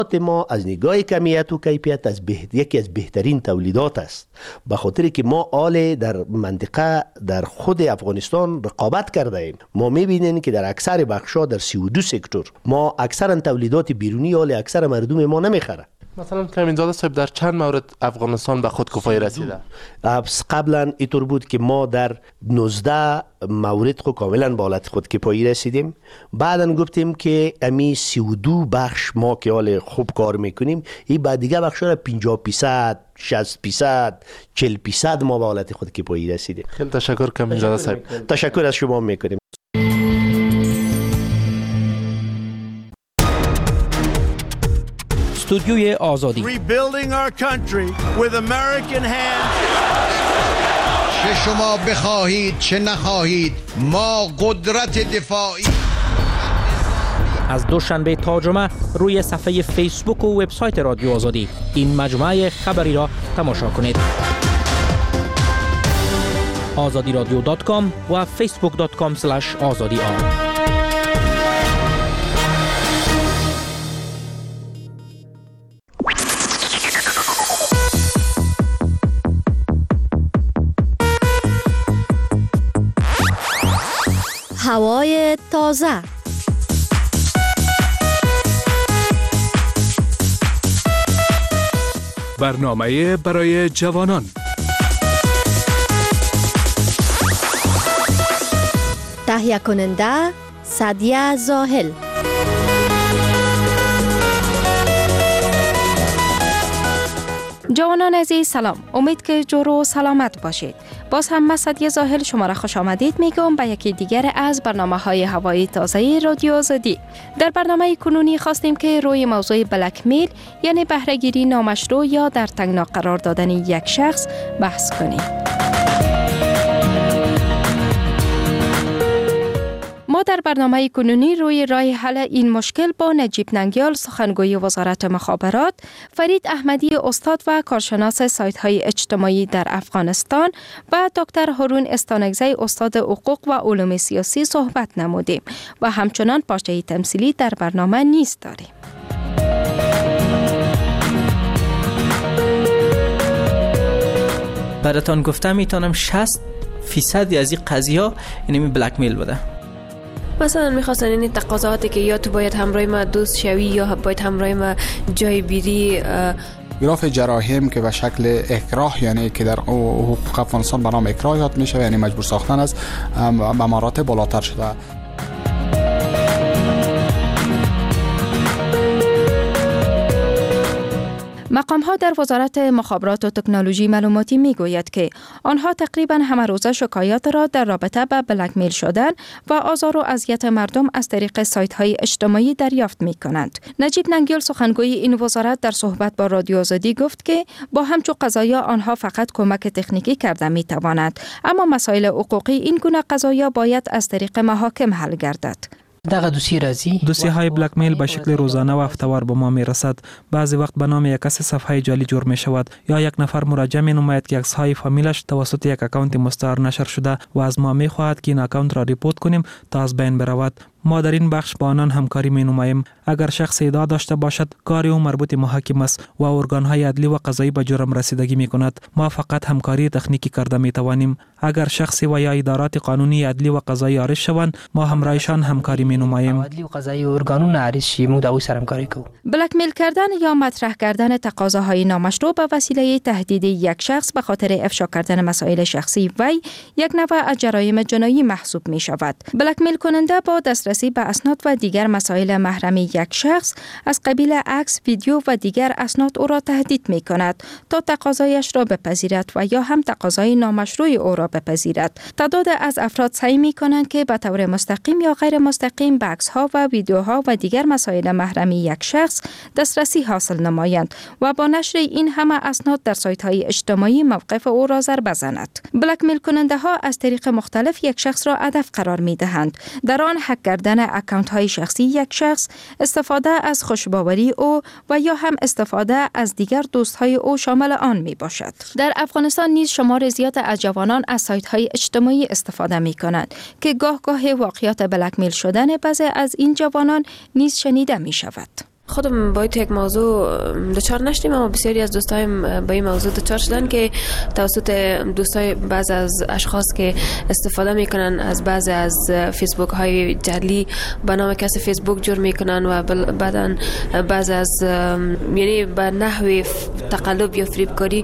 ما از نگاه کمیت و کیفیت یکی از بهترین تولیدات است، به خاطر که ما آل در منطقه در خود افغانستان رقابت کرده ایم. ما میبینیم که در اکثر بخشا در 32 سکتور ما اکثرا تولیدات بیرونی آل اکثر مردم ما نمیخره. مثلا کمینزاده صاحب در چند مورد افغانستان به خودکفایی رسیده؟ قبلا اینطور بود که ما در 19 مورد خود کاملا به حالت خودکفایی رسیدیم. بعدا گفتیم که امی 32 بخش ما که حال خوب کار میکنیم، این بعد دیگه بخشا 50%، 60%، 40% ما به حالت خودکفایی رسیدیم. خیلی تشکر کمینزاده صاحب. تشکر از شما میکنیم. استودیوی آزادی. Rebuilding our country with American hands. چه شما بخواهید چه نخواهید، ما قدرت دفاعی. از دوشنبه تا جمعه روی صفحه فیسبوک و وبسایت رادیو آزادی این مجموعه خبری را تماشا کنید. azadiradio.com و facebook.com/azadi. هوای تازه. برنامه برای جوانان. تهیه کننده سعدیه زاهل. جوانان عزیز سلام، امید که جور و سلامت باشید. باز هم من سعدیه زاهل شما را خوش آمدید میگم به یکی دیگر از برنامه‌های هوای تازه رادیو آزادی. در برنامه کنونی خواستیم که روی موضوع بلک میل یعنی بهره‌گیری نامشروع یا در تنگنا قرار دادن یک شخص بحث کنیم. ما در برنامه کنونی روی راه حل این مشکل با نجیب ننگیال سخنگوی وزارت مخابرات، فرید احمدی استاد و کارشناس سایت‌های اجتماعی در افغانستان و دکتر هارون استانگزی استاد حقوق و علوم سیاسی صحبت نمودیم و همچنان پارچه تمثیلی در برنامه نیز داریم. براتون گفتم میتونم 60% از این قضیه یعنی بلک میل بوده. مثلا میخواستن این تقاضاتی که یا تو باید همراه ما دوست شوی یا باید همراه ما جای بیری. گراف جراحیم که به شکل اکراه یعنی که در حقوق افغانستان به نام اکراه یاد میشه یعنی مجبور ساختن است به مراتب بالاتر شده. مقام‌ها در وزارت مخابرات و تکنولوژی معلوماتی می‌گوید که آنها تقریباً همه روزه شکایات را در رابطه با بلک میل شدن و آزار و اذیت مردم از طریق سایت‌های اجتماعی دریافت می‌کنند. نجیب ننگیال سخنگوی این وزارت در صحبت با رادیو آزادی گفت که با همچون قضایا آنها فقط کمک تکنیکی کرده می‌توانند، اما مسائل حقوقی این گونه قضایا باید از طریق محاکم حل گردد. دوسیه های بلک میل به شکل روزانه و هفته‌وار به ما می رسد. بعضی وقت به نام یک کس صفحه جعلی جور می شود یا یک نفر مراجعه می نماید که عکس های فامیلش توسط یک اکانت مستعار نشر شده و از ما می خواهد که این اکانت را ریپورت کنیم تا از بین برود. ما در این بخش با آنان همکاری می نماییم. اگر شخص ادعا داشته باشد کار او مربوط محاکم است و ارگان های عدلی و قضایی به جرم رسیدگی می کند. ما فقط همکاری تکنیکی کرده می توانیم. اگر شخصی و یا ادارات قانونی عدلی و قضایی عارض شوند ما همراهشان همکاری می نماییم. عدلی و قضایی ارگانون عارض شي مو دا سره همکاری کوو. بلک میل کردن یا مطرح کردن تقاضاهای نامشروع به وسیله تهدید یک شخص به خاطر افشا کردن مسائل شخصی وی یک نوع از جرایم جنایی محسوب می شود. بلک میل کننده با دسترسی به اسناد و دیگر مسائل محرمی یک شخص از قبیل عکس، ویدیو و دیگر اسناد او را تهدید می کند تا تقاضایش را بپذیرد و یا هم تقاضای نامشروع او را بپذیرد. تعداد از افراد سعی می کنند که به طور مستقیم یا غیر مستقیم به عکس‌ها و ویدیوها و دیگر مسائل محرمی یک شخص دسترسی حاصل نمایند و با نشر این همه اسناد در سایت‌های اجتماعی موقف او را ضربه زنند. بلک میل کننده ها از طریق مختلف یک شخص را هدف قرار می دهند. در آن هک کردن اکانت های شخصی یک شخص، استفاده از خوشباوری او و یا هم استفاده از دیگر دوست های او شامل آن می باشد. در افغانستان نیز شمار زیاد از جوانان از سایت های اجتماعی استفاده می کنند که گاه واقعیات بلک میل شدن بعضی از این جوانان نیز شنیده می شود. خودم با یک موضوع دچار نشدیم، اما بسیاری از دوستایم با این موضوع دچار شدن که توسط دوستای بعض از اشخاص که استفاده میکنن از بعض از فیسبوک های جعلی به نام کسی فیسبوک جور میکنن و بعدن بعض از یعنی به نحوی تقلب یا فریبکاری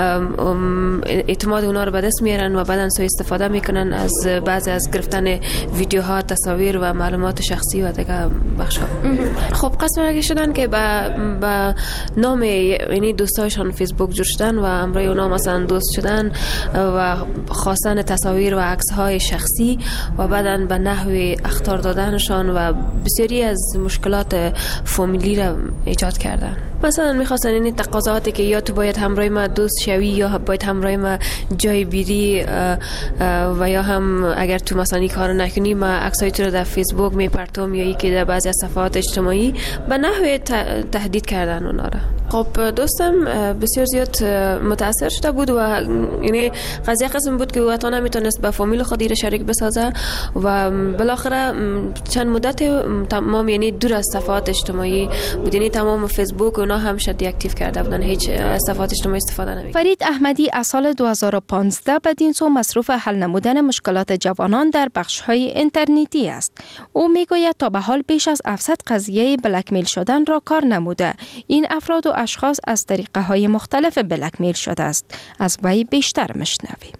اعتماد اونا رو به دست میارن و بعدن سوء استفاده میکنن از بعض از گرفتن ویدیوها، تصاویر و معلومات شخصی و دیگه بخشا. خب قسم شدن که با نام یعنی دوستایشان فیسبوک جور شدن و امروی اونا مثلا دوست شدن و خواستن تصاویر و عکس های شخصی و بعدن به نحوی اخطار دادنشان و بسیاری از مشکلات فامیلی را ایجاد کردن. مثلا میخواستن این تقاضاتی که یا تو باید همراه ما دوست شوی یا باید همراه ما جای بیری و یا هم اگر تو مثلا این کارو نکنی ما عکسای تو رو در فیسبوک میپرتم یا یکی در بعضی از صفحات اجتماعی به نحوی تهدید کردن اونا را. خب دوستم بسیار زیاد متاثر شده بود و یعنی قضیه قسم بود که او تا نمیتونست با فامیل خودی را شریک بسازه و بالاخره چند مدت تمام یعنی دور از صفحات اجتماعی بود، یعنی تمام فیسبوک اونا هم شدی اکتیو کرده بودن، هیچ صفحات اجتماعی استفاده نمی‌کرد. فرید احمدی از سال 2015 بدین سو مصروف حل نمودن مشکلات جوانان در بخش‌های اینترنتی است. او میگوید تا به حال بیش از 700 قضیه بلک میل شدن را کار نموده. این افراد و اشخاص از طریقه‌های مختلف بلک میل شده است. از وی بیشتر میشنویم.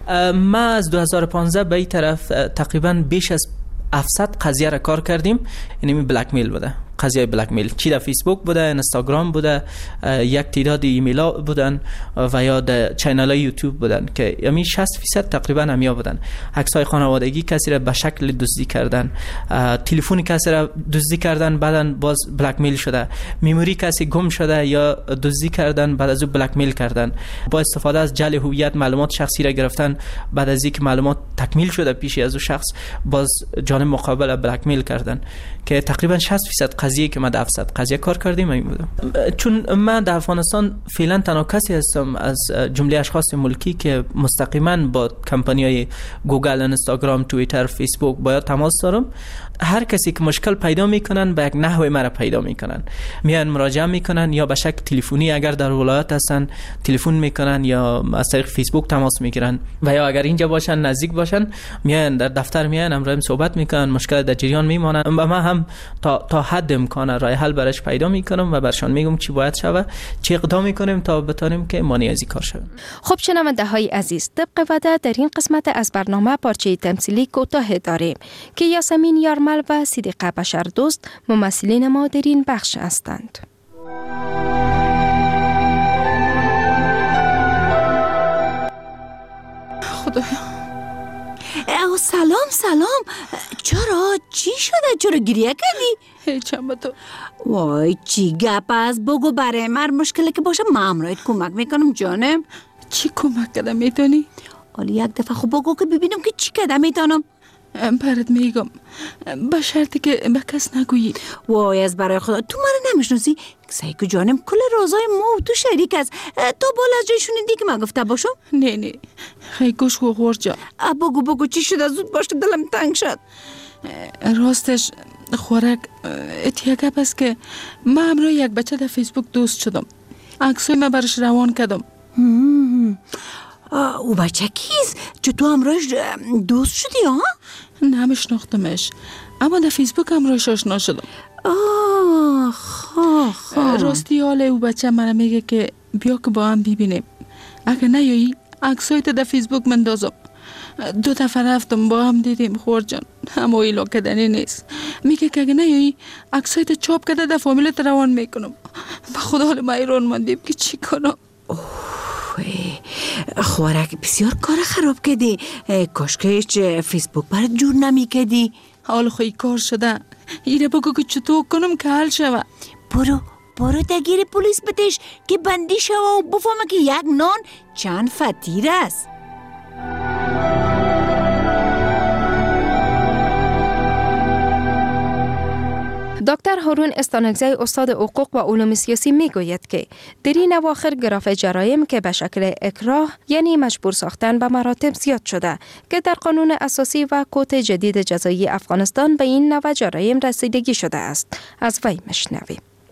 ما از 2015 به این طرف تقریبا بیش از 700 قضیه را کار کردیم. یعنی بلک میل بوده، قضیه بلک میل چی در فیسبوک بوده، اینستاگرام بوده، یک تعداد ایمیل ها بودن و یا در چینل های یوتیوب بودن که یعنی 60% تقریبا همیا بودن. عکس های خانوادگی کسی را به شکل دزدی کردن، تلفن کسی را دزدی کردن بعدن باز بلک میل شده، میموری کسی گم شده یا دزدی کردن بعد از او بلک میل کردن، با استفاده از جعل هویت معلومات شخصی را گرفتن، بعد از اینکه معلومات تکمیل شده پیش از او شخص باز جانب مقابل بلک میل کردن که تقریبا 60% قضیه که ما در 700 قضیه کار کردیم این بودم. چون من در افغانستان فعلا تنها کسی هستم از جمله اشخاص ملکی که مستقیما با کمپانی‌های گوگل، اینستاگرام، توییتر، فیسبوک باید تماس دارم. هر کسی که مشکل پیدا میکنن به یک نحوی مرا پیدا میکنن، میان مراجعه میکنن یا به شکل تلفنی اگر در ولایت هستن تلفن میکنن یا از طریق فیسبوک تماس میگیرن و یا اگر اینجا باشن نزدیک باشن میان در دفتر میان امروز صحبت میکنن، مشکل در جریان میمونن و من هم تا حد امکان راه حل برش پیدا میکنم و برشان میگم چی باید شود، چه اقدام میکنیم تا بتونیم که مانع از این کار شویم. خب شنونده های عزیز، طبق وعده در این قسمت از برنامه پارچه تمثیلی کوتاه داریم که یاسمین یارمل و صدیقه بشردوست ممثلین ما در این بخش هستند. خدایا. سلام. چرا؟ چی شده؟ چرا گریه کردی؟ هیچم با تو. وای چی گپ است؟ بگو برای من مشکلی که باشه من امرایت کمک میکنم جانم. چی کمک کردم میتونی؟ حالا یک دفعه خب بگو که ببینم که چی کردم میتونم. برات میگم با شرطی که به کس نگویی. وای از برای خدا تو من نمیشناسی؟ سایکو جانم کل رازای ما و تو شریک است. تو بالا از جای شنیدی که من گفته باشم؟ نه خیلی گوش و غور جا. بگو چی شده؟ زود باش که دلم تنگ شد. راستش خورک اتیاگه بس که من امروز یک بچه در فیسبوک دوست شدم، عکسای من برش روان کردم. او بچه کیست؟ چه تو امروز دوست شدی ها؟ نمیشناختمش اما در فیسبوک امروز آشنا شدم. راستی حال او بچه من میگه که بیا که با هم ببینیم، اگه نیایی عکسای تو در فیسبوک مندازم. 2 دفعه رفتم با هم دیدیم خور جان، اما ایلا کدنی نیست. میگه که اگه نیایی عکسای تو چاپ کرده در فامیلت روان میکنم. به خدا حال من ایران مندیم که چی کنم. خوارک بسیار کار خراب کردی. کاش که هیچ فیسبوک برات جور نمی کردی. حال خوی کار شده، ایره بگو که چطور کنم که حل شوه. برو دگیر پولیس بتش که بندی شوه و بفهمه که یک نان چند فطیر است. دکتر هارون استانگزی استاد حقوق و علوم سیاسی میگوید که در این اواخر گراف جرایم که به شکل اکراه یعنی مجبور ساختن به مراتب زیاد شده که در قانون اساسی و کد جدید جزایی افغانستان به این نوع جرایم رسیدگی شده است. از وی مشنویم.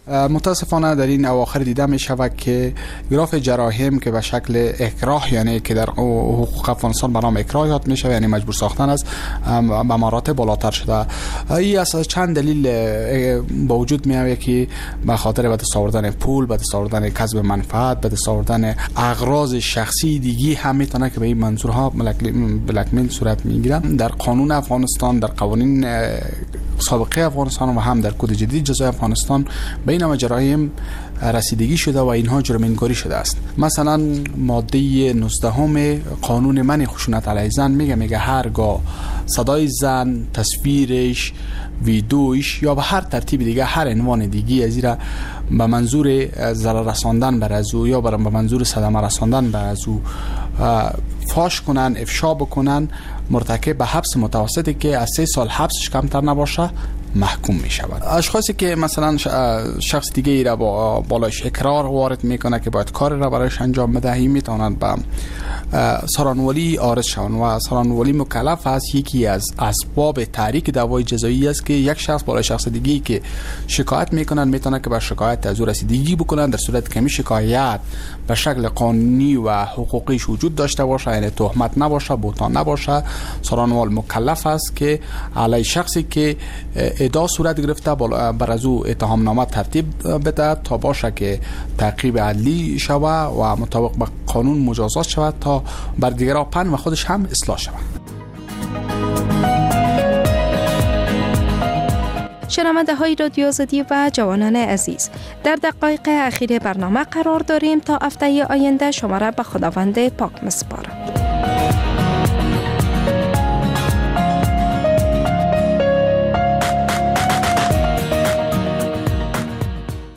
متاسفانه در این اواخر دیده می شود که گراف جراحیم که به شکل اکراه، یعنی که در حقوق افغانستان به نام اکراه یاد می شود، یعنی مجبور ساختن است، به مراتب بالاتر شده. این از چند دلیل با وجود می آید که به خاطر به دست آوردن پول، به دست آوردن کسب منفعت، به دست آوردن اغراض شخصی دیگی هم میتونه که به این منظورها بلکمیل صورت میگیره. در قانون افغانستان، در قوانین سابقه افغانستان و هم در کد جدید جزای افغانستان به این جرایم رسیدگی شده و اینها جرم انگاری شده است. مثلا ماده 19 قانون منع خشونت علیه زن میگه هرگاه صدای زن، تصویرش، ویدیوش یا به هر ترتیب دیگه، هر عنوان دیگه از این به منظور ضرر رساندن بر از او یا به منظور صدمه رساندن بر از او فاش کنن، افشا بکنن، مرتکب به حبس متوسطی که از 3 سال حبسش کمتر نباشه محکوم می شود. اشخاصی که مثلا شخص دیگه ای را با بالایش اقرار وارد میکنه که باید کار را برایش انجام بده، میتونند به سارانوالی عارض شوند و سارانوالی مکلف است. یکی از اسباب تحریک دعوای جزایی است که یک شخص بالای شخص دیگه که شکایت میکنن میتونه که بر شکایت از او رسیدگی بکنن، در صورت که می شکایت به شکل قانونی و حقوقیش وجود داشته باشه، یعنی تهمت نباشه، بهتان نباشه، سارانوال مکلف است که علی شخصی که ادعا صورت گرفته بر از او اتهامنامه ترتیب بده تا باشه که تعقیب عدلی شود و مطابق با قانون مجازات شود تا بر دیگران پند و خودش هم اصلاح شود. شنونده های رادیو آزادی و جوانان عزیز، در دقایق اخیر برنامه قرار داریم تا هفته آینده شما را به خداوند پاک می‌سپارم.